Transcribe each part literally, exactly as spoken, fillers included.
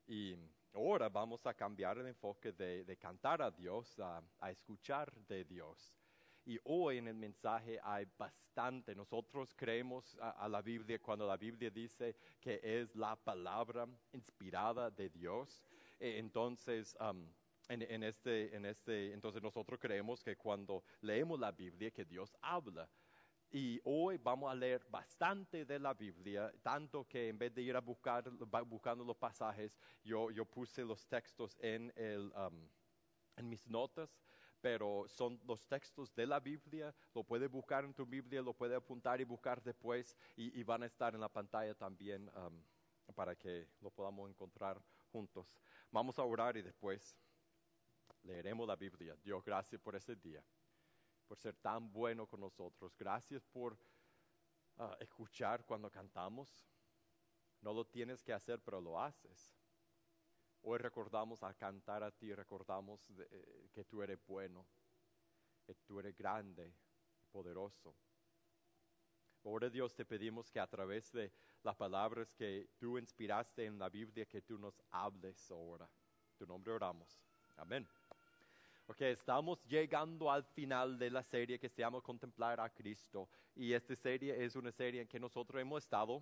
Y ahora vamos a cambiar el enfoque de, de cantar a Dios, a, a escuchar de Dios. Y hoy en el mensaje hay bastante. Nosotros creemos a, a la Biblia cuando la Biblia dice que es la palabra inspirada de Dios. Eh, entonces, um, en, en este, en este, entonces nosotros creemos que cuando leemos la Biblia que Dios habla. Y hoy vamos a leer bastante de la Biblia, tanto que en vez de ir a buscar, buscando los pasajes, yo, yo puse los textos en, el, um, en mis notas, pero son los textos de la Biblia. Lo puedes buscar en tu Biblia, lo puedes apuntar y buscar después, y, y van a estar en la pantalla también um, para que lo podamos encontrar juntos. Vamos a orar y después leeremos la Biblia. Dios, gracias por ese día, por ser tan bueno con nosotros. Gracias por uh, escuchar cuando cantamos. No lo tienes que hacer, pero lo haces. Hoy recordamos al cantar a ti, recordamos de, eh, que tú eres bueno, que tú eres grande, poderoso. Ahora, Dios, te pedimos que a través de las palabras que tú inspiraste en la Biblia, que tú nos hables ahora. En tu nombre oramos. Amén. Ok, estamos llegando al final de la serie que se llama Contemplar a Cristo. Y esta serie es una serie en que nosotros hemos estado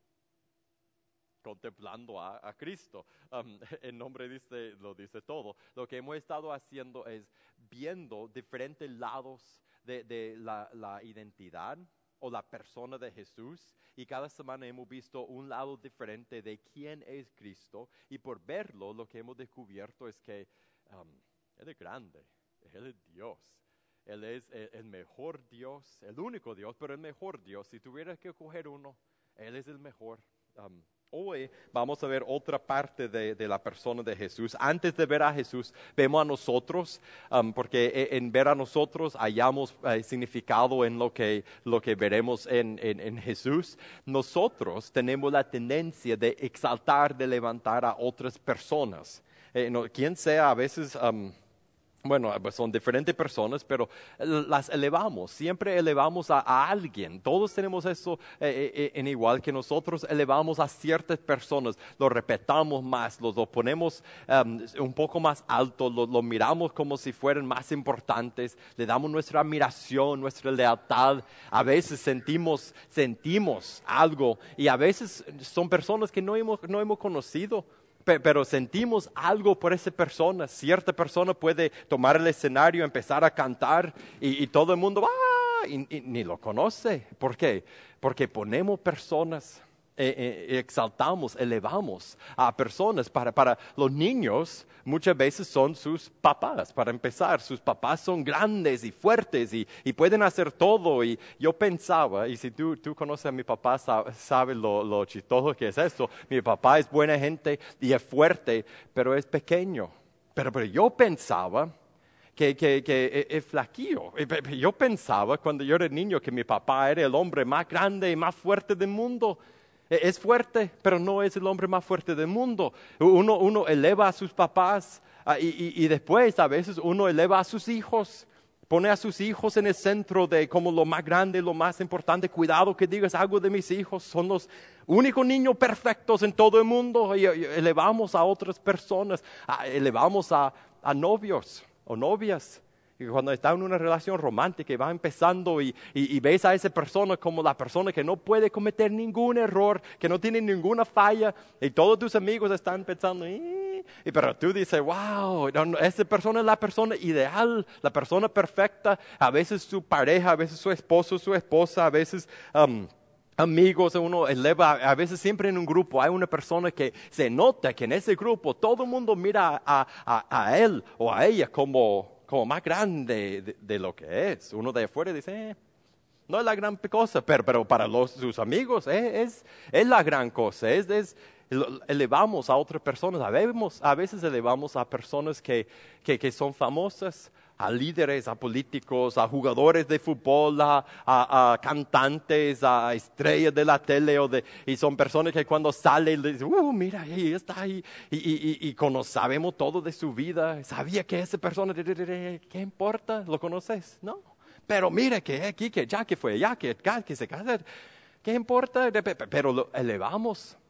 contemplando a, a Cristo. Um, el nombre dice, lo dice todo. Lo que hemos estado haciendo es viendo diferentes lados de, de la, la identidad o la persona de Jesús. Y cada semana hemos visto un lado diferente de quién es Cristo. Y por verlo, lo que hemos descubierto es que Um, Él es grande, Él es Dios, Él es el, el mejor Dios, el único Dios, pero el mejor Dios. Si tuvieras que coger uno, Él es el mejor. Um, hoy vamos a ver otra parte de, de la persona de Jesús. Antes de ver a Jesús, vemos a nosotros, um, porque en ver a nosotros hallamos uh, significado en lo que, lo que veremos en, en, en Jesús. Nosotros tenemos la tendencia de exaltar, de levantar a otras personas. Eh, no, quien sea, a veces, um, bueno, son diferentes personas, pero las elevamos, siempre elevamos a, a alguien. Todos tenemos eso eh, eh, en igual que nosotros elevamos a ciertas personas, lo respetamos más, los lo ponemos um, un poco más alto, lo, lo miramos como si fueran más importantes, le damos nuestra admiración, nuestra lealtad. A veces sentimos, sentimos algo y a veces son personas que no hemos, no hemos conocido. Pero sentimos algo por esa persona. Cierta persona puede tomar el escenario, empezar a cantar y, y todo el mundo ¡ah! y, y ni lo conoce. ¿Por qué? Porque ponemos personas, eh, eh, exaltamos, elevamos a personas. Para, para los niños muchas veces son sus papás. Para empezar, sus papás son grandes y fuertes y, y pueden hacer todo. Y yo pensaba, y si tú, tú conoces a mi papá, sabes sabe lo, lo chistoso que es esto. Mi papá es buena gente y es fuerte, pero es pequeño. Pero, pero yo pensaba que, que, que es flaquillo. Yo pensaba cuando yo era niño que mi papá era el hombre más grande y más fuerte del mundo. Es fuerte, pero no es el hombre más fuerte del mundo. Uno, uno eleva a sus papás uh, y, y, y después a veces uno eleva a sus hijos. Pone a sus hijos en el centro de como lo más grande, lo más importante. Cuidado que digas algo de mis hijos. Son los únicos niños perfectos en todo el mundo. Y, y elevamos a otras personas. Uh, elevamos a, a novios o novias. Y cuando está en una relación romántica y va empezando y, y, y ves a esa persona como la persona que no puede cometer ningún error, que no tiene ninguna falla, y todos tus amigos están pensando, y, pero tú dices, wow, no, no, esa persona es la persona ideal, la persona perfecta. A veces su pareja, a veces su esposo, su esposa, a veces Um, amigos, uno eleva, a veces siempre en un grupo hay una persona que se nota que en ese grupo todo el mundo mira a, a, a él o a ella como, como más grande de, de lo que es. Uno de afuera dice, eh, no es la gran cosa, pero, pero para los, sus amigos eh, es, es la gran cosa. Es, es, elevamos a otras personas, a veces, a veces elevamos a personas que, que, que son famosas, a líderes, a políticos, a jugadores de fútbol, a, a, a cantantes, a estrellas de la tele, o de, y son personas que cuando salen dicen, uh, mira, ahí está ahí, y, y, y, y cono, sabemos todo de su vida. ¿Sabía que esa persona, qué importa? ¿Lo conoces? No. Pero mira que aquí, que ya que fue allá, que acá, que se casa, ¿qué importa? Pero lo elevamos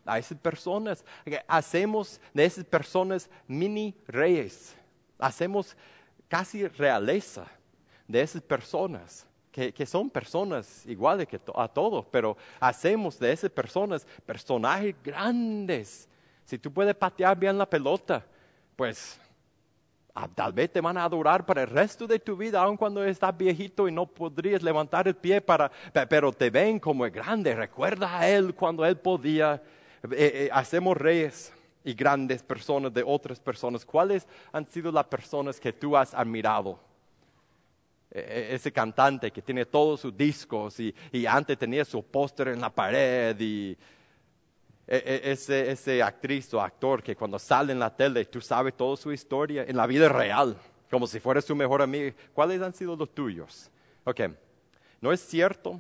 a esas personas. Hacemos de esas personas mini reyes. Hacemos casi realeza de esas personas, que, que son personas iguales que to- a todos, pero hacemos de esas personas personajes grandes. Si tú puedes patear bien la pelota, pues ah, tal vez te van a adorar para el resto de tu vida, aun cuando estás viejito y no podrías levantar el pie, para, pe- pero te ven como el grande. Recuerda a él cuando él podía. Eh, eh, hacemos reyes y grandes personas de otras personas. ¿Cuáles han sido las personas que tú has admirado? Eh, ese cantante que tiene todos sus discos y, y antes tenía su póster en la pared, y e- e- ese, ese actriz o actor que cuando sale en la tele tú sabes toda su historia en la vida real, como si fuera su mejor amigo. ¿Cuáles han sido los tuyos? Ok, ¿no es cierto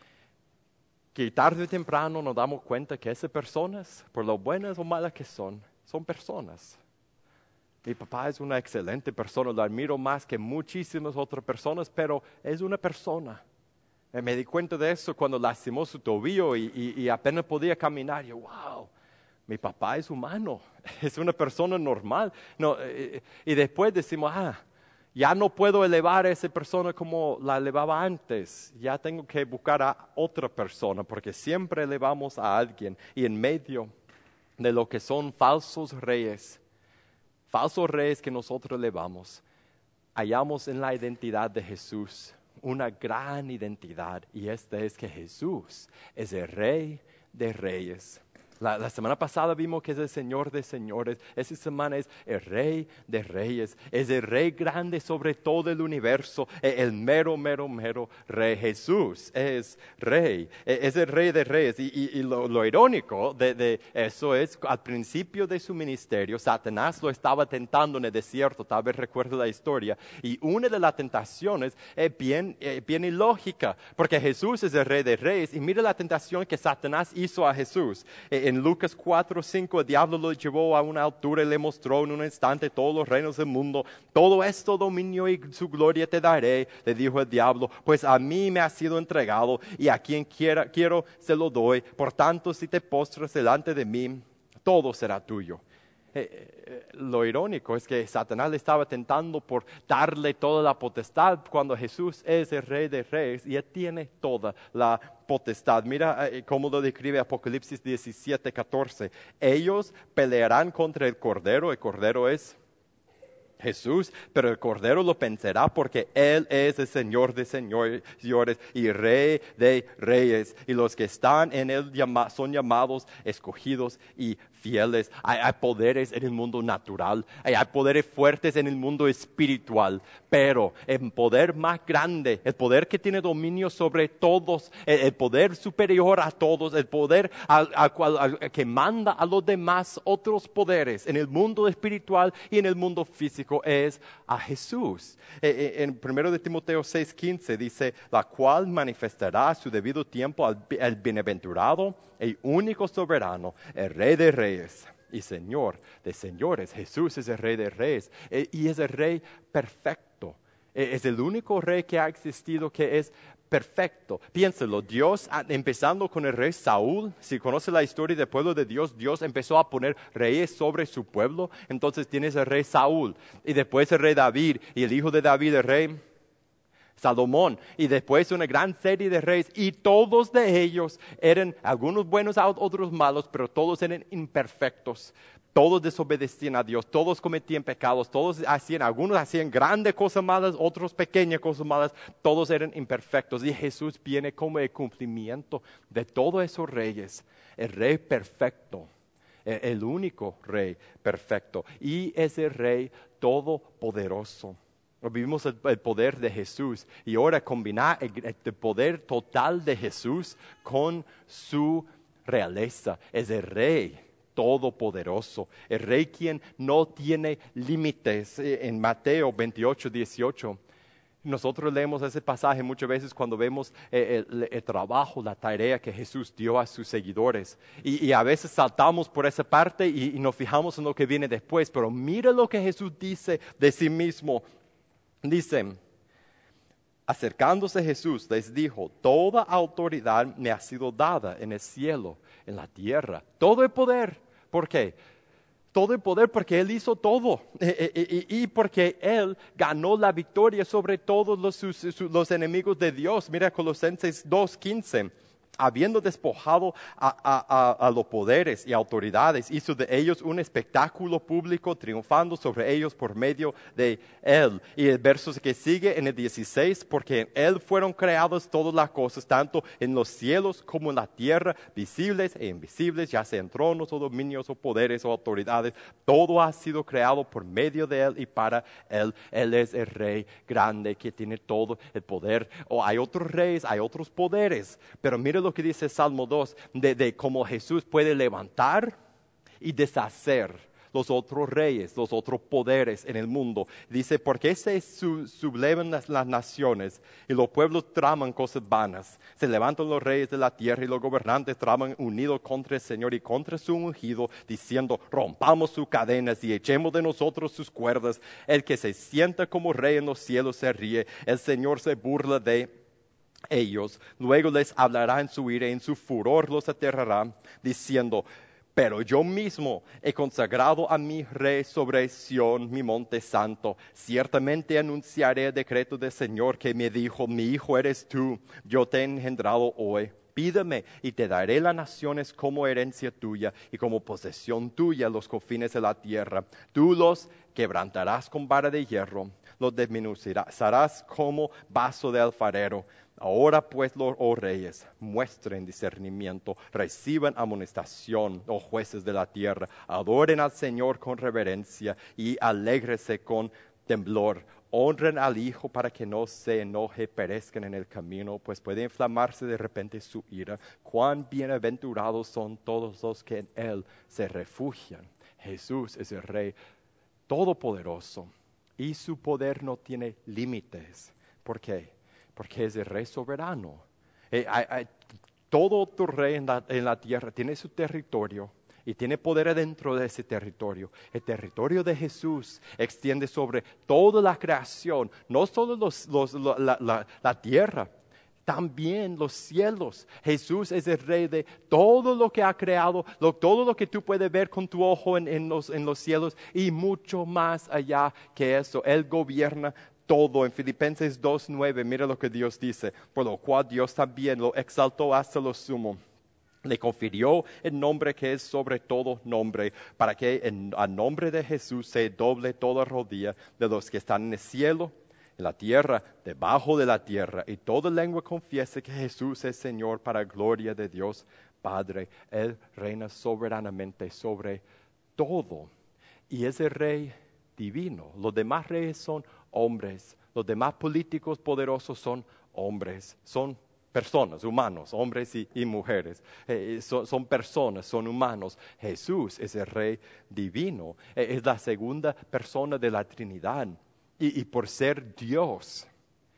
que tarde o temprano nos damos cuenta que esas personas, por lo buenas o malas que son, son personas? Mi papá es una excelente persona, lo admiro más que muchísimas otras personas, pero es una persona. Eh, Me di cuenta de eso cuando lastimó su tobillo y, y- y apenas podía caminar. Yo, wow, mi papá es humano, es una persona normal. No, eh, eh, y después decimos, ah, ya no puedo elevar a esa persona como la elevaba antes. Ya tengo que buscar a otra persona, porque siempre elevamos a alguien. Y en medio de lo que son falsos reyes, falsos reyes que nosotros elevamos, hallamos en la identidad de Jesús una gran identidad, y esta es que Jesús es el Rey de Reyes. La, la semana pasada vimos que es el Señor de señores. Esta semana es el Rey de Reyes. Es el Rey grande sobre todo el universo. El, el mero, mero, mero Rey. Jesús es Rey. Es el Rey de Reyes. Y, y, y lo, lo irónico de, de eso es, al principio de su ministerio, Satanás lo estaba tentando en el desierto. Tal vez recuerdo la historia. Y una de las tentaciones es bien, eh, bien ilógica, porque Jesús es el Rey de Reyes. Y mira la tentación que Satanás hizo a Jesús. Eh, En Lucas cuatro, cinco, el diablo lo llevó a una altura y le mostró en un instante todos los reinos del mundo. Todo esto dominio y su gloria te daré, le dijo el diablo, pues a mí me ha sido entregado y a quien quiera, quiero se lo doy. Por tanto, si te postras delante de mí, todo será tuyo. Eh, eh, lo irónico es que Satanás le estaba tentando por darle toda la potestad cuando Jesús es el Rey de Reyes y Él tiene toda la potestad. Mira eh, cómo lo describe Apocalipsis diecisiete, catorce. Ellos pelearán contra el Cordero. El Cordero es Jesús, pero el Cordero lo vencerá porque Él es el Señor de señores y Rey de reyes. Y los que están en Él llama, son llamados, escogidos y fieles. Hay, hay poderes en el mundo natural, hay, hay poderes fuertes en el mundo espiritual, pero el poder más grande, el poder que tiene dominio sobre todos, el, el poder superior a todos, el poder al, al cual, al, que manda a los demás otros poderes en el mundo espiritual y en el mundo físico, es a Jesús. Eh, eh, en primero de Timoteo seis, quince dice, la cual manifestará a su debido tiempo al, al bienaventurado, el único soberano, el Rey de Reyes y Señor de señores. Jesús es el Rey de Reyes eh, y es el Rey perfecto. Eh, es el único Rey que ha existido que es perfecto. Piénselo, Dios, empezando con el rey Saúl, si conoce la historia del pueblo de Dios, Dios empezó a poner reyes sobre su pueblo. Entonces tienes el rey Saúl y después el rey David y el hijo de David, el rey Salomón, y después una gran serie de reyes, y todos de ellos eran algunos buenos, otros malos, pero todos eran imperfectos. Todos desobedecían a Dios, todos cometían pecados, todos hacían, algunos hacían grandes cosas malas, otros pequeñas cosas malas, todos eran imperfectos. Y Jesús viene como el cumplimiento de todos esos reyes, el rey perfecto, el único rey perfecto, y es el rey todopoderoso. Vivimos el, el poder de Jesús y ahora combinar el, el poder total de Jesús con su realeza. Es el Rey todopoderoso, el Rey quien no tiene límites. En Mateo veintiocho, dieciocho, nosotros leemos ese pasaje muchas veces cuando vemos el, el, el trabajo, la tarea que Jesús dio a sus seguidores. Y, y a veces saltamos por esa parte y, y nos fijamos en lo que viene después. Pero mira lo que Jesús dice de sí mismo. Dice, Acercándose Jesús les dijo, toda autoridad me ha sido dada en el cielo, en la tierra. Todo el poder. ¿Por qué? Todo el poder porque Él hizo todo. E, e, e, y porque Él ganó la victoria sobre todos los, sus, sus, los enemigos de Dios. Mira Colosenses dos quince. Habiendo despojado a, a, a, a los poderes y autoridades, hizo de ellos un espectáculo público, triunfando sobre ellos por medio de Él. Y el verso que sigue en el dieciséis, porque en Él fueron creadas todas las cosas, tanto en los cielos como en la tierra, visibles e invisibles, ya sean tronos o dominios o poderes o autoridades. Todo ha sido creado por medio de Él y para Él. Él es el Rey grande que tiene todo el poder. O hay otros reyes, hay otros poderes, pero mire lo que dice Salmo dos, de, de cómo Jesús puede levantar y deshacer los otros reyes, los otros poderes en el mundo. Dice, porque se su, sublevan las, las naciones y los pueblos traman cosas vanas. Se levantan los reyes de la tierra y los gobernantes traman unidos contra el Señor y contra su ungido, diciendo, rompamos sus cadenas y echemos de nosotros sus cuerdas. El que se sienta como rey en los cielos se ríe, el Señor se burla de ellos. Luego les hablará en su ira y en su furor los aterrará, diciendo, pero yo mismo he consagrado a mi rey sobre Sión, mi monte santo. Ciertamente anunciaré el decreto del Señor que me dijo, mi hijo eres tú, yo te he engendrado hoy. Pídeme y te daré las naciones como herencia tuya y como posesión tuya los confines de la tierra. Tú los quebrantarás con vara de hierro, los desmenuzarás como vaso de alfarero. Ahora pues, los oh reyes, muestren discernimiento, reciban amonestación, oh jueces de la tierra, adoren al Señor con reverencia y alégrese con temblor. Honren al Hijo para que no se enoje, perezcan en el camino, pues puede inflamarse de repente su ira. Cuán bienaventurados son todos los que en Él se refugian. Jesús es el Rey todopoderoso y su poder no tiene límites. ¿Por qué? Porque es el Rey soberano. Eh, hay, hay, todo otro rey en la, en la tierra tiene su territorio y tiene poder dentro de ese territorio. El territorio de Jesús extiende sobre toda la creación, no solo los, los, la, la, la tierra, también los cielos. Jesús es el Rey de todo lo que ha creado, lo, todo lo que tú puedes ver con tu ojo en, en, los, en los cielos y mucho más allá que eso. Él gobierna todo. En Filipenses dos nueve, mira lo que Dios dice, por lo cual Dios también lo exaltó hasta lo sumo. Le confirió el nombre que es sobre todo nombre, para que en a nombre de Jesús se doble toda rodilla de los que están en el cielo, en la tierra, debajo de la tierra, y toda lengua confiese que Jesús es Señor para gloria de Dios Padre. Él reina soberanamente sobre todo y es el Rey divino. Los demás reyes son hombres, los demás políticos poderosos son hombres, son personas, humanos, hombres y, y mujeres, eh, son, son personas, son humanos. Jesús es el Rey divino, eh, es la segunda persona de la Trinidad y, y por ser Dios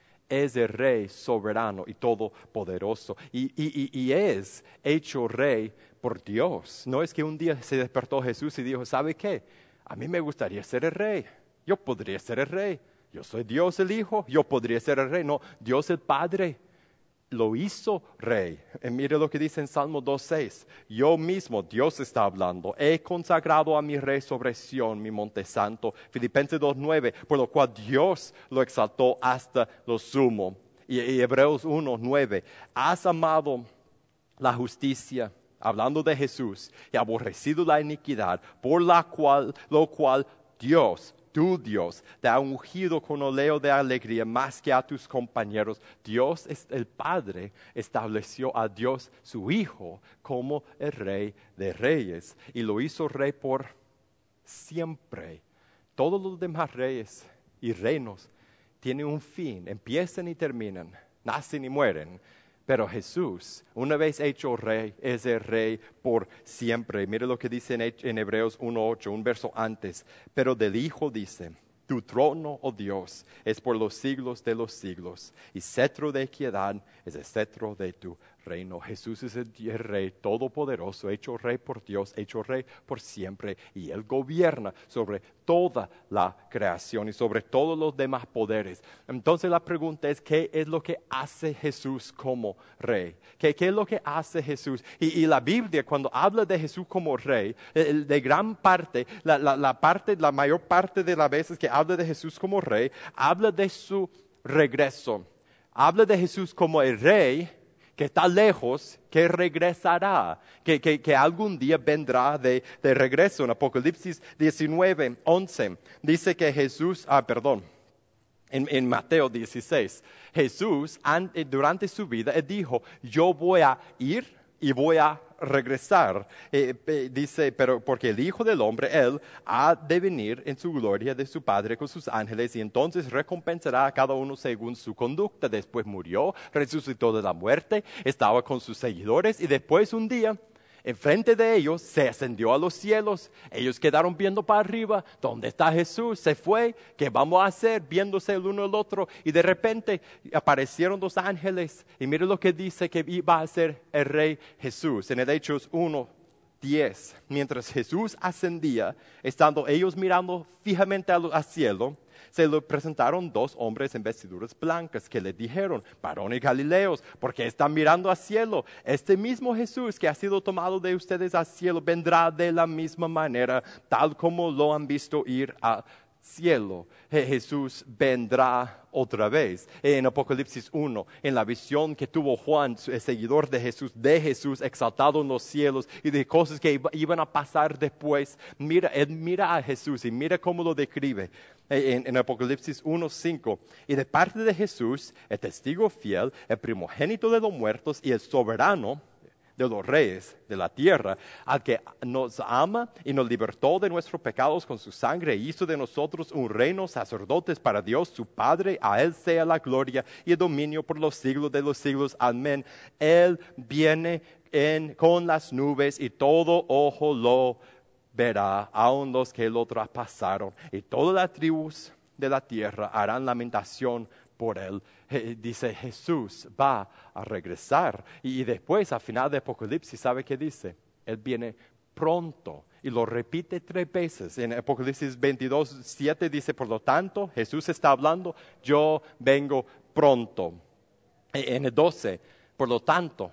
es el Rey soberano y todopoderoso y, y, y, y es hecho Rey por Dios. No es que un día se despertó Jesús y dijo, ¿sabe qué? A mí me gustaría ser el Rey, yo podría ser el Rey, yo soy Dios el Hijo, yo podría ser el Rey. No, Dios el Padre lo hizo Rey. Y mire lo que dice en Salmo dos seis, yo mismo, Dios está hablando, he consagrado a mi Rey sobre Sión, mi monte santo. Filipenses dos nueve, por lo cual Dios lo exaltó hasta lo sumo. Y, y Hebreos uno nueve, has amado la justicia, hablando de Jesús, y aborrecido la iniquidad, por la cual, lo cual Dios, tu Dios, te ha ungido con oleo de alegría más que a tus compañeros. Dios, es el Padre, estableció a Dios, su Hijo, como el Rey de Reyes, y lo hizo Rey por siempre. Todos los demás reyes y reinos tienen un fin, empiezan y terminan, nacen y mueren. Pero Jesús, una vez hecho Rey, es el Rey por siempre. Mire lo que dice en, en Hebreos uno ocho, un verso antes. Pero del Hijo dice, tu trono, oh Dios, es por los siglos de los siglos, y cetro de equidad es el cetro de tu reino. Jesús es el, el Rey todopoderoso, hecho Rey por Dios, hecho Rey por siempre. Y Él gobierna sobre toda la creación y sobre todos los demás poderes. Entonces la pregunta es, ¿qué es lo que hace Jesús como Rey? ¿Qué, qué es lo que hace Jesús? Y, y la Biblia, cuando habla de Jesús como Rey, de gran parte, la, la, la parte, la mayor parte de las veces que habla de Jesús como Rey, habla de su regreso. Habla de Jesús como el Rey que está lejos, que regresará, que, que, que algún día vendrá de, de regreso. En Apocalipsis diecinueve, once, dice que Jesús, ah, perdón, en, en Mateo dieciséis, Jesús durante su vida él dijo, yo voy a ir y voy a regresar. Eh, eh, dice, pero porque el Hijo del Hombre, Él, ha de venir en su gloria de su Padre con sus ángeles y entonces recompensará a cada uno según su conducta. Después murió, resucitó de la muerte, estaba con sus seguidores y después un día, enfrente de ellos, se ascendió a los cielos. Ellos quedaron viendo para arriba. ¿Dónde está Jesús? Se fue. ¿Qué vamos a hacer? Viéndose el uno al otro. Y de repente aparecieron dos ángeles. Y mire lo que dice que iba a ser el Rey Jesús. En el Hechos uno, diez. Mientras Jesús ascendía, estando ellos mirando fijamente al, al cielo, se le presentaron dos hombres en vestiduras blancas que le dijeron, varones galileos, ¿por qué están mirando al cielo? Este mismo Jesús que ha sido tomado de ustedes al cielo vendrá de la misma manera, tal como lo han visto ir al cielo. Jesús vendrá otra vez. En Apocalipsis uno, en la visión que tuvo Juan, el seguidor de Jesús, de Jesús exaltado en los cielos y de cosas que iban a pasar después, mira, él mira a Jesús y mira cómo lo describe en, en Apocalipsis uno, cinco. Y de parte de Jesús, el testigo fiel, el primogénito de los muertos y el soberano de los reyes de la tierra, al que nos ama y nos libertó de nuestros pecados con su sangre, e hizo de nosotros un reino, sacerdotes para Dios su Padre. A Él sea la gloria y el dominio por los siglos de los siglos. Amén. Él viene en, con las nubes y todo ojo lo verá, aun los que lo traspasaron. Y todas las tribus de la tierra harán lamentación por Él. Dice, Jesús va a regresar. Y después, al final de Apocalipsis, ¿sabe qué dice? Él viene pronto. Y lo repite tres veces. En Apocalipsis veintidós, siete dice, por lo tanto, Jesús está hablando, yo vengo pronto. En el doce, por lo tanto,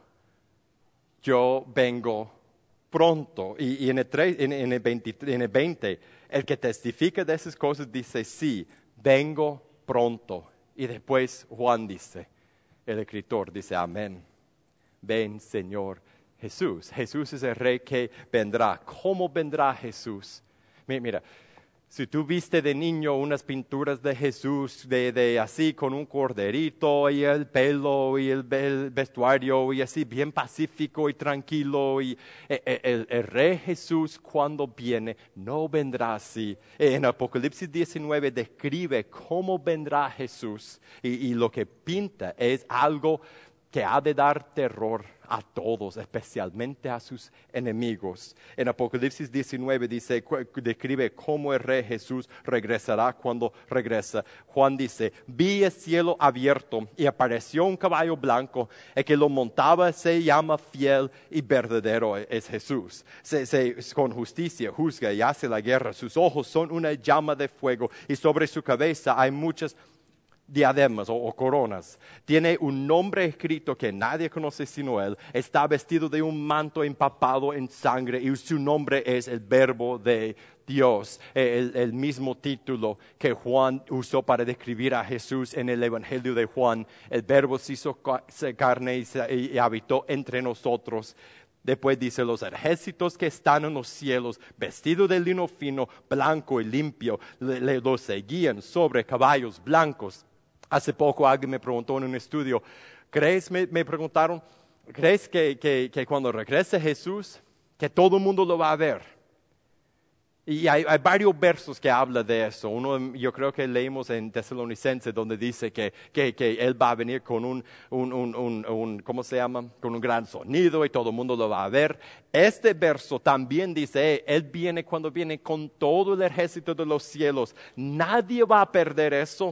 yo vengo pronto. Y, y en, el tres, en, en, el veinte, en el veinte, el que testifica de esas cosas dice, sí, vengo pronto. Y después Juan dice, el escritor dice, amén. Ven, Señor Jesús. Jesús es el Rey que vendrá. ¿Cómo vendrá Jesús? Mira, mira, si tú viste de niño unas pinturas de Jesús, de, de así con un corderito y el pelo y el, el vestuario y así bien pacífico y tranquilo. Y el, el, el Rey Jesús cuando viene no vendrá así. En Apocalipsis diecinueve describe cómo vendrá Jesús y, y lo que pinta es algo que ha de dar terror a todos, especialmente a sus enemigos. En Apocalipsis diecinueve dice, describe cómo el Rey Jesús regresará cuando regresa. Juan dice, vi el cielo abierto y apareció un caballo blanco, el que lo montaba se llama fiel y verdadero, es Jesús. Se, se, con justicia juzga y hace la guerra, sus ojos son una llama de fuego y sobre su cabeza hay muchas diademas o, o coronas. Tiene un nombre escrito que nadie conoce sino Él. Está vestido de un manto empapado en sangre y su nombre es el Verbo de Dios. El, el mismo título que Juan usó para describir a Jesús en el Evangelio de Juan. El Verbo se hizo carne y, se, y, y habitó entre nosotros. Después dice, los ejércitos que están en los cielos, vestidos de lino fino, blanco y limpio, le, le, los seguían sobre caballos blancos. Hace poco alguien me preguntó en un estudio, ¿crees, me, me preguntaron, ¿crees que, que, que cuando regrese Jesús, que todo el mundo lo va a ver? Y hay, hay varios versos que hablan de eso. Uno yo creo que leímos en Tesalonicenses donde dice que, que, que Él va a venir con un, un, un, un, un, ¿cómo se llama? Con un gran sonido y todo el mundo lo va a ver. Este verso también dice, Él viene cuando viene con todo el ejército de los cielos. Nadie va a perder eso.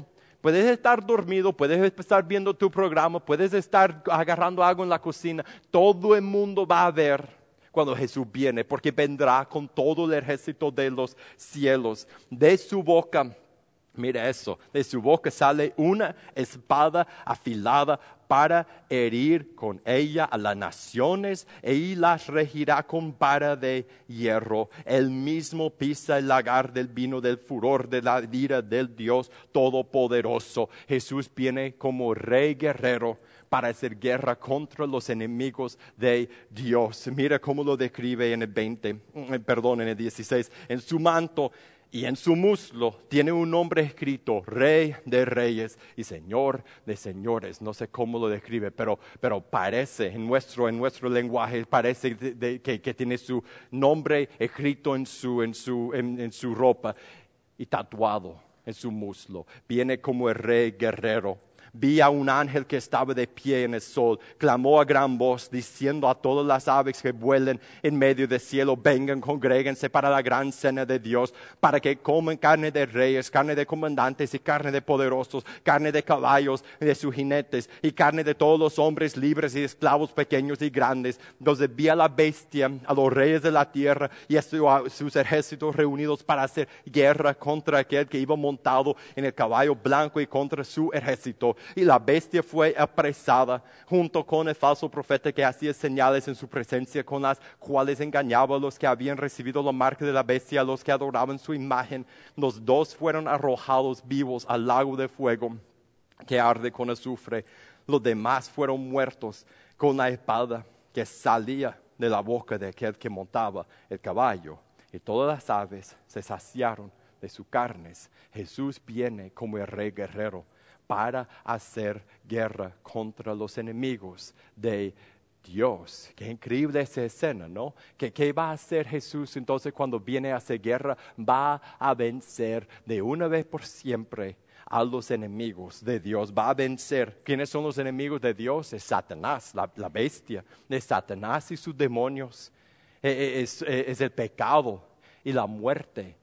Puedes estar dormido, puedes estar viendo tu programa, puedes estar agarrando algo en la cocina. Todo el mundo va a ver cuando Jesús viene, porque vendrá con todo el ejército de los cielos. De su boca, mira eso, de su boca sale una espada afilada para herir con ella a las naciones y las regirá con vara de hierro. Él mismo pisa el lagar del vino del furor de la ira del Dios Todopoderoso. Jesús viene como rey guerrero para hacer guerra contra los enemigos de Dios. Mira cómo lo describe en el veinte, perdón, en el dieciséis. En su manto y en su muslo tiene un nombre escrito, Rey de Reyes y Señor de Señores. No sé cómo lo describe, pero, pero parece en nuestro, en nuestro lenguaje, parece de, de, que, que tiene su nombre escrito en su, en, su, en, en su ropa y tatuado en su muslo. Viene como el Rey guerrero. Vi a un ángel que estaba de pie en el sol, clamó a gran voz, diciendo a todas las aves que vuelan en medio del cielo, vengan, congréguense para la gran cena de Dios, para que coman carne de reyes, carne de comandantes y carne de poderosos, carne de caballos y de sus jinetes, y carne de todos los hombres libres y esclavos pequeños y grandes. Entonces vi a la bestia, a los reyes de la tierra y a, su, a sus ejércitos reunidos para hacer guerra contra aquel que iba montado en el caballo blanco y contra su ejército. Y la bestia fue apresada junto con el falso profeta que hacía señales en su presencia, con las cuales engañaba a los que habían recibido la marca de la bestia, a los que adoraban su imagen. Los dos fueron arrojados vivos al lago de fuego que arde con azufre. Los demás fueron muertos con la espada que salía de la boca de aquel que montaba el caballo. Y todas las aves se saciaron de sus carnes. Jesús viene como el rey guerrero para hacer guerra contra los enemigos de Dios. Qué increíble esa escena, ¿no? ¿Qué, qué va a hacer Jesús entonces cuando viene a hacer guerra? Va a vencer de una vez por siempre a los enemigos de Dios. Va a vencer. ¿Quiénes son los enemigos de Dios? Es Satanás, la, la bestia. Es Satanás y sus demonios. Es, es, es el pecado y la muerte.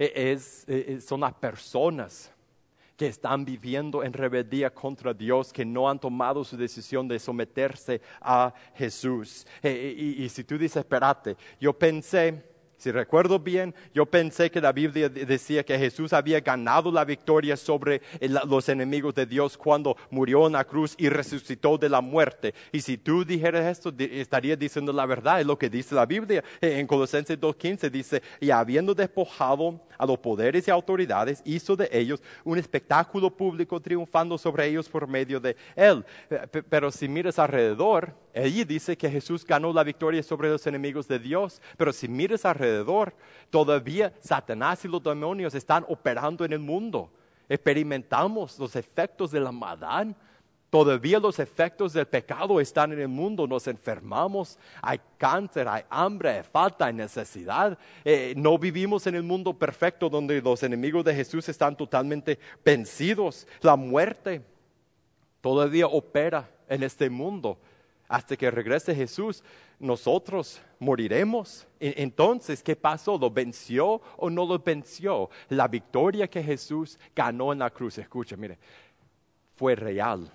Es, es, son las personas que están viviendo en rebeldía contra Dios, que no han tomado su decisión de someterse a Jesús. Eh, y, y si tú dices, espérate, yo pensé, si recuerdo bien, yo pensé que la Biblia decía que Jesús había ganado la victoria sobre el, los enemigos de Dios cuando murió en la cruz y resucitó de la muerte. Y si tú dijeras esto, di, estarías diciendo la verdad, es lo que dice la Biblia. En Colosenses dos quince dice, y habiendo despojado a los poderes y autoridades, hizo de ellos un espectáculo público, triunfando sobre ellos por medio de él. Pero si miras alrededor, allí dice que Jesús ganó la victoria sobre los enemigos de Dios. Pero si miras alrededor, todavía Satanás y los demonios están operando en el mundo. Experimentamos los efectos de la maldad. Todavía los efectos del pecado están en el mundo, nos enfermamos, hay cáncer, hay hambre, hay falta, hay necesidad. Eh, no vivimos en el mundo perfecto donde los enemigos de Jesús están totalmente vencidos. La muerte todavía opera en este mundo. Hasta que regrese Jesús, nosotros moriremos. Entonces, ¿qué pasó? ¿Lo venció o no lo venció? La victoria que Jesús ganó en la cruz, escucha, mire, fue real,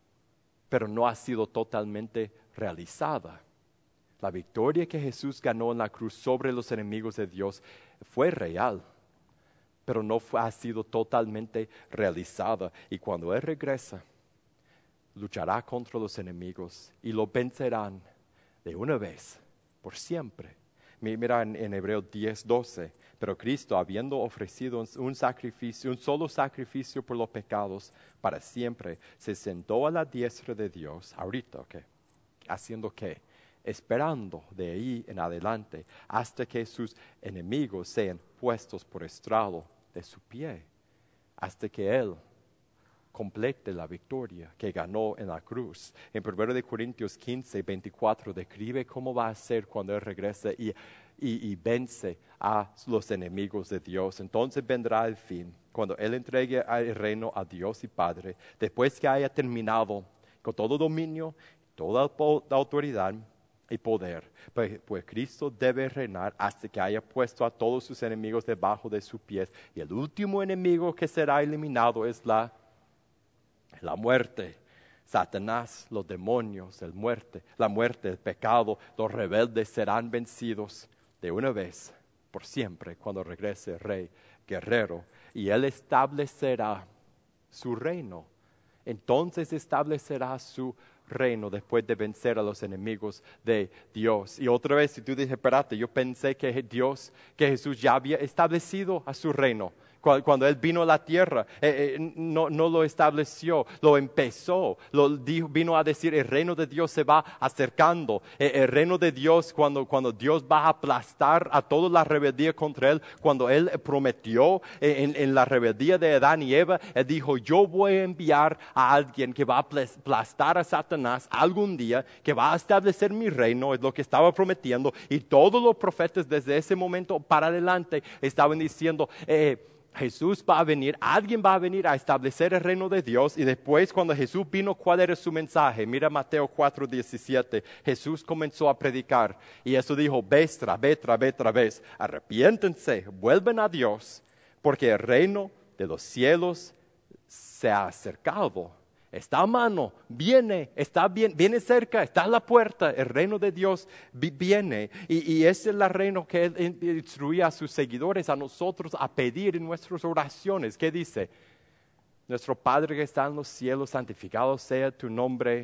pero no ha sido totalmente realizada. La victoria que Jesús ganó en la cruz sobre los enemigos de Dios fue real, pero no fue, ha sido totalmente realizada. Y cuando Él regresa, luchará contra los enemigos y lo vencerán de una vez, por siempre. Mira en, en Hebreos diez doce, pero Cristo, habiendo ofrecido un sacrificio, un solo sacrificio por los pecados para siempre, se sentó a la diestra de Dios. Ahorita, ¿ok? ¿Haciendo qué? Esperando de ahí en adelante hasta que sus enemigos sean puestos por estrado de su pie, hasta que Él complete la victoria que ganó en la cruz. En primero de Corintios quince, veinticuatro describe cómo va a ser cuando Él regrese y, y, y vence a los enemigos de Dios. Entonces vendrá el fin, cuando Él entregue el reino a Dios y Padre, después que haya terminado con todo dominio, toda autoridad y poder. Pues, pues Cristo debe reinar hasta que haya puesto a todos sus enemigos debajo de sus pies. Y el último enemigo que será eliminado es la La muerte, Satanás, los demonios, el muerte, la muerte, el pecado, los rebeldes serán vencidos de una vez, por siempre, cuando regrese el Rey guerrero. Y Él establecerá su reino. Entonces establecerá su reino después de vencer a los enemigos de Dios. Y otra vez, si tú dices, espérate, yo pensé que Dios, que Jesús ya había establecido a su reino. Cuando Él vino a la tierra, eh, eh, no, no lo estableció, lo empezó, lo dijo, vino a decir, el reino de Dios se va acercando. Eh, el reino de Dios, cuando, cuando Dios va a aplastar a toda la rebeldía contra Él, cuando Él prometió eh, en, en la rebeldía de Adán y Eva, Él dijo, yo voy a enviar a alguien que va a aplastar a Satanás algún día, que va a establecer mi reino, es lo que estaba prometiendo. Y todos los profetas desde ese momento para adelante estaban diciendo, eh, Jesús va a venir, alguien va a venir a establecer el reino de Dios. Y después, cuando Jesús vino, ¿cuál era su mensaje? Mira Mateo cuatro diecisiete. Jesús comenzó a predicar y eso dijo, vez tras vez, tras vez, tras vez, arrepiéntense, vuelven a Dios, porque el reino de los cielos se ha acercado. Está a mano, viene, está bien, viene cerca, está a la puerta, el reino de Dios viene. Y, y ese es el reino que Él instruía a sus seguidores, a nosotros, a pedir en nuestras oraciones. ¿Qué dice? Nuestro Padre que está en los cielos, santificado sea tu nombre.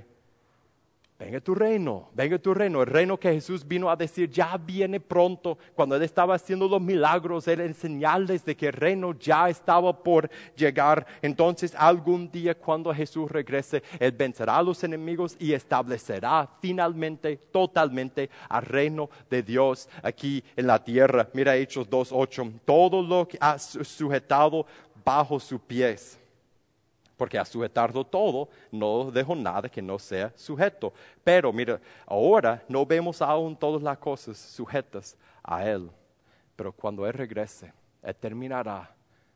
Venga tu reino, venga tu reino. El reino que Jesús vino a decir ya viene pronto. Cuando Él estaba haciendo los milagros, Él enseñarles de que el reino ya estaba por llegar. Entonces algún día cuando Jesús regrese, Él vencerá a los enemigos y establecerá finalmente, totalmente al reino de Dios aquí en la tierra. Mira Hechos dos ocho. Todo lo que ha sujetado bajo sus pies. Porque a sujetarlo todo, no dejo nada que no sea sujeto. Pero mira, ahora no vemos aún todas las cosas sujetas a Él. Pero cuando Él regrese, Él terminará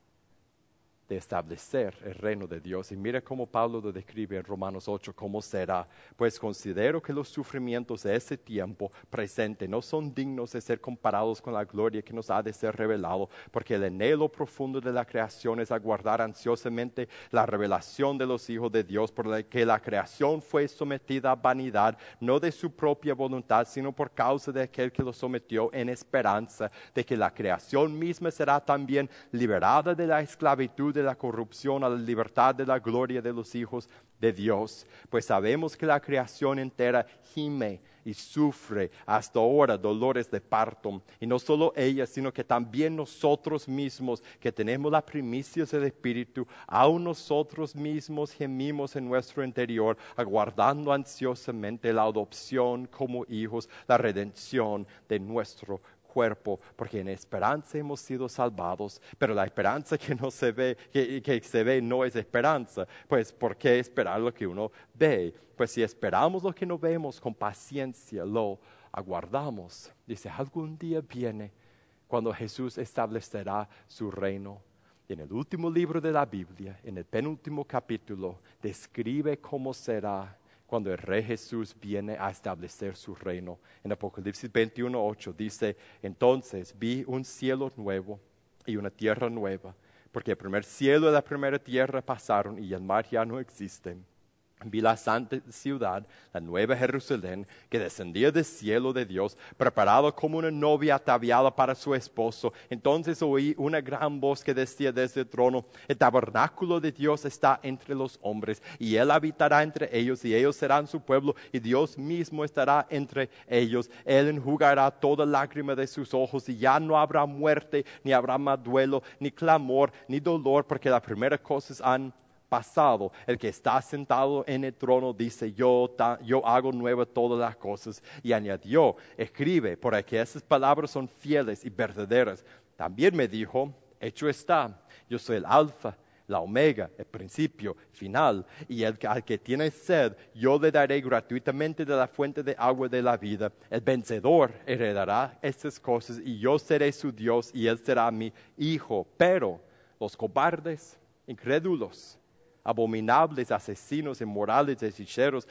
de establecer el reino de Dios. Y mira cómo Pablo lo describe en Romanos ocho, cómo será. Pues considero que los sufrimientos de ese tiempo presente no son dignos de ser comparados con la gloria que nos ha de ser revelado, porque el anhelo profundo de la creación es aguardar ansiosamente la revelación de los hijos de Dios, por la que la creación fue sometida a vanidad, no de su propia voluntad, sino por causa de aquel que lo sometió, en esperanza de que la creación misma será también liberada de la esclavitud de la corrupción a la libertad de la gloria de los hijos de Dios. Pues sabemos que la creación entera gime y sufre hasta ahora dolores de parto. Y no solo ella, sino que también nosotros mismos, que tenemos las primicias del Espíritu, aún nosotros mismos gemimos en nuestro interior, aguardando ansiosamente la adopción como hijos, la redención de nuestro cuerpo, porque en esperanza hemos sido salvados. Pero la esperanza que no se ve, que, que se ve no es esperanza. Pues ¿por qué esperar lo que uno ve? Pues si esperamos lo que no vemos, con paciencia lo aguardamos. Dice, algún día viene cuando Jesús establecerá su reino. Y en el último libro de la Biblia, en el penúltimo capítulo, describe cómo será cuando el Rey Jesús viene a establecer su reino. En Apocalipsis veintiuno ocho dice, entonces vi un cielo nuevo y una tierra nueva, porque el primer cielo y la primera tierra pasaron y el mar ya no existen. Vi la santa ciudad, la nueva Jerusalén, que descendía del cielo de Dios, preparada como una novia ataviada para su esposo. Entonces oí una gran voz que decía desde el trono, el tabernáculo de Dios está entre los hombres, y Él habitará entre ellos, y ellos serán su pueblo, y Dios mismo estará entre ellos. Él enjugará toda lágrima de sus ojos, y ya no habrá muerte, ni habrá más duelo, ni clamor, ni dolor, porque las primeras cosas han pasado. El que está sentado en el trono dice, yo, ta, yo hago nuevas todas las cosas. Y añadió, escribe, porque esas palabras son fieles y verdaderas. También me dijo, hecho está, yo soy el alfa, la omega, el principio, final. Y el, al que tiene sed, yo le daré gratuitamente de la fuente de agua de la vida. El vencedor heredará estas cosas, y yo seré su Dios, y él será mi hijo. Pero los cobardes, incrédulos, abominables, asesinos, inmorales, hechiceros,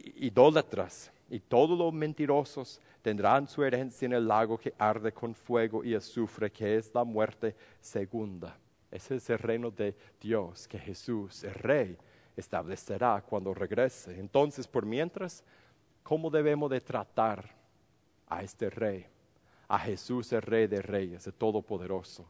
idólatras y todos los mentirosos tendrán su herencia en el lago que arde con fuego y azufre, que es la muerte segunda. Ese es el reino de Dios, que Jesús, el Rey, establecerá cuando regrese. Entonces, por mientras, ¿cómo debemos de tratar a este Rey? A Jesús, el Rey de Reyes, el Todopoderoso.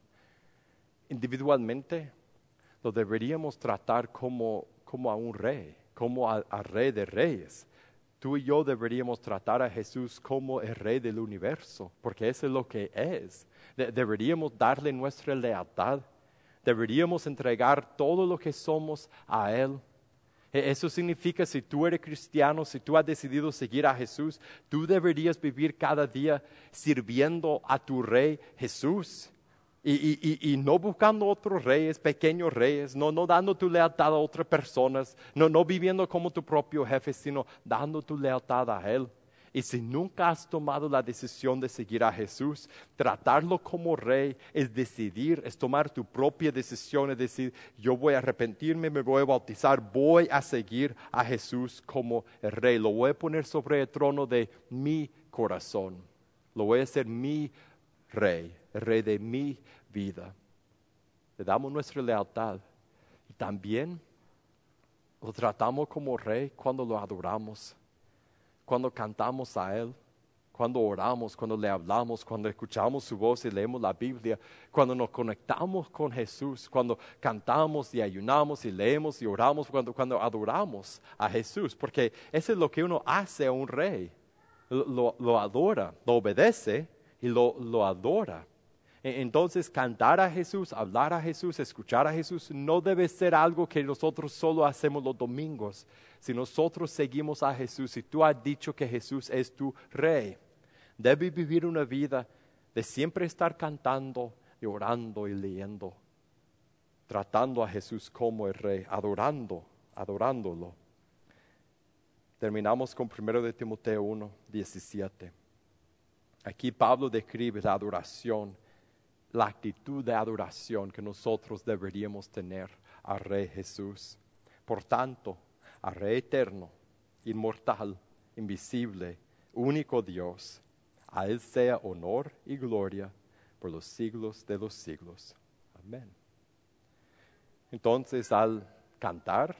Individualmente, lo deberíamos tratar como, como a un Rey, como a, a Rey de Reyes. Tú y yo deberíamos tratar a Jesús como el Rey del universo, porque eso es lo que es. De- deberíamos darle nuestra lealtad. Deberíamos entregar todo lo que somos a Él. E- Eso significa, si tú eres cristiano, si tú has decidido seguir a Jesús, tú deberías vivir cada día sirviendo a tu Rey Jesús. Y, y, y, y no buscando otros reyes, pequeños reyes, no, no dando tu lealtad a otras personas, no, no viviendo como tu propio jefe, sino dando tu lealtad a Él. Y si nunca has tomado la decisión de seguir a Jesús, tratarlo como rey es decidir, es tomar tu propia decisión, es decir, yo voy a arrepentirme, me voy a bautizar, voy a seguir a Jesús como el rey. Lo voy a poner sobre el trono de mi corazón. Lo voy a hacer mi rey, el rey de mi vida. Le damos nuestra lealtad. Y también lo tratamos como rey cuando lo adoramos, cuando cantamos a Él, cuando oramos, cuando le hablamos, cuando escuchamos su voz y leemos la Biblia, cuando nos conectamos con Jesús, cuando cantamos y ayunamos y leemos y oramos, cuando, cuando adoramos a Jesús, porque eso es lo que uno hace a un rey. Lo, lo, lo adora, lo obedece y lo, lo adora. Entonces, cantar a Jesús, hablar a Jesús, escuchar a Jesús, no debe ser algo que nosotros solo hacemos los domingos. Si nosotros seguimos a Jesús, si tú has dicho que Jesús es tu Rey, debes vivir una vida de siempre estar cantando y orando y leyendo, tratando a Jesús como el Rey, adorando, adorándolo. Terminamos con primero de Timoteo uno, diecisiete. Aquí Pablo describe la adoración, la actitud de adoración que nosotros deberíamos tener al Rey Jesús. Por tanto, al Rey eterno, inmortal, invisible, único Dios, a Él sea honor y gloria por los siglos de los siglos. Amén. Entonces, al cantar,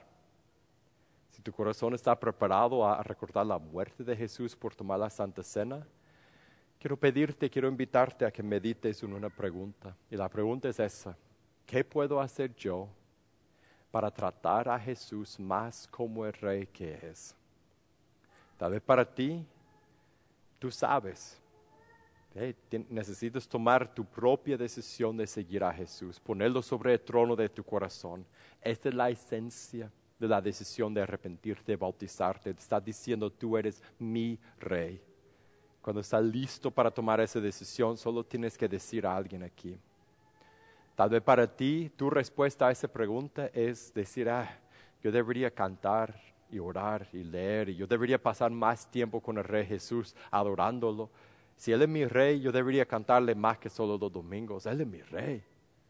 si tu corazón está preparado a recordar la muerte de Jesús por tomar la Santa Cena, quiero pedirte, quiero invitarte a que medites en una pregunta. Y la pregunta es esa: ¿qué puedo hacer yo para tratar a Jesús más como el Rey que es? Tal vez para ti, tú sabes, hey, necesitas tomar tu propia decisión de seguir a Jesús, ponerlo sobre el trono de tu corazón. Esta es la esencia de la decisión de arrepentirte, de bautizarte. Te está diciendo, tú eres mi Rey. Cuando estás listo para tomar esa decisión, solo tienes que decir a alguien aquí. Tal vez para ti, tu respuesta a esa pregunta es decir, ah, yo debería cantar y orar y leer, y yo debería pasar más tiempo con el Rey Jesús adorándolo. Si Él es mi Rey, yo debería cantarle más que solo los domingos. Él es mi Rey.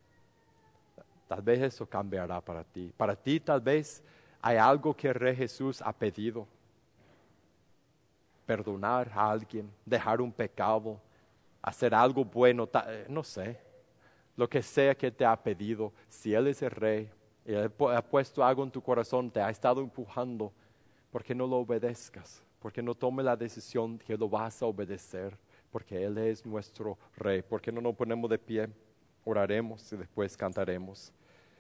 Tal vez eso cambiará para ti. Para ti tal vez hay algo que el Rey Jesús ha pedido. Perdonar a alguien, dejar un pecado, hacer algo bueno, no sé, lo que sea que te ha pedido. Si Él es el Rey, y Él ha puesto algo en tu corazón, te ha estado empujando, ¿por qué no lo obedezcas? ¿Por qué no tomes la decisión que lo vas a obedecer? Porque Él es nuestro Rey. ¿Por qué no nos ponemos de pie? Oraremos y después cantaremos.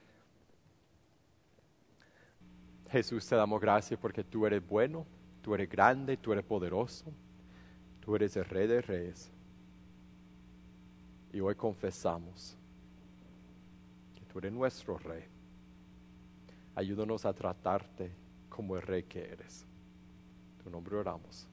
Jesús, te damos gracias porque tú eres bueno. Tú eres grande, tú eres poderoso, tú eres el Rey de Reyes. Y hoy confesamos que tú eres nuestro Rey. Ayúdanos a tratarte como el Rey que eres. En tu nombre oramos.